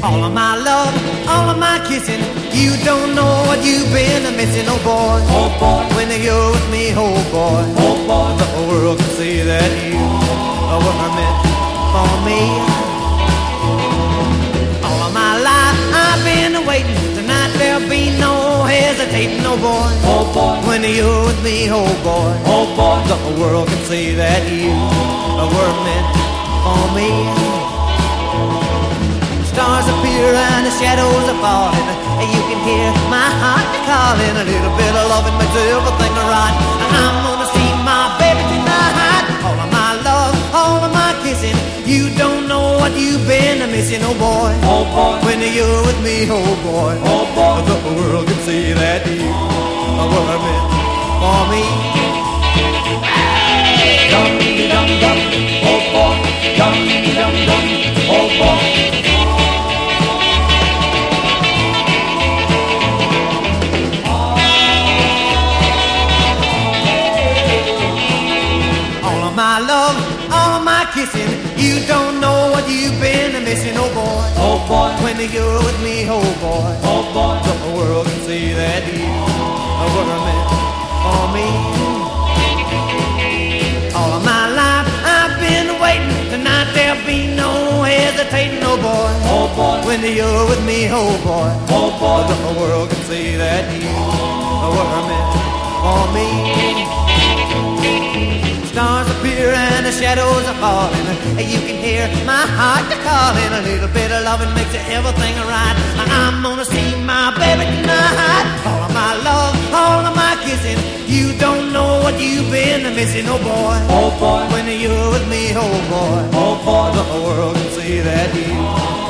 All of my love, all of my kissing, you don't know what you've been missing, oh boy. Oh boy, when you're with me, oh boy. oh boy, The whole world can see that you were meant for me. All of my life I've been waiting. Tonight there'll be no hesitating, oh boy. oh boy, When you're with me, oh boy. oh boy, The whole world can see that you were meant for me. Stars appear and the shadows are falling. You can hear my heart calling. A little bit of loving makes everything right. I'm gonna see my baby tonight. All of my love, all of my kissing, you don't know what you've been missing, oh boy. oh boy, When you're with me, oh boy. oh boy, The world can see that you were meant for me. dum dum dum, oh boy, dum dum dum, oh boy. My love, all of my kissing, you don't know what you've been missing, oh boy. Oh boy, When you're with me, oh boy. oh boy, The world can see that you were meant for me. All of my life I've been waiting. Tonight there'll be no hesitating, oh boy. oh boy, When you're with me, oh boy. oh boy, The world can see that you were meant for me. Stars appear and the shadows are falling. You can hear my heart calling. A little bit of loving makes everything right. I'm gonna see my baby tonight. All of my love, all of my kissing, you don't know what you've been missing, oh boy. oh boy, When you're with me, oh boy. oh boy, The world can see that you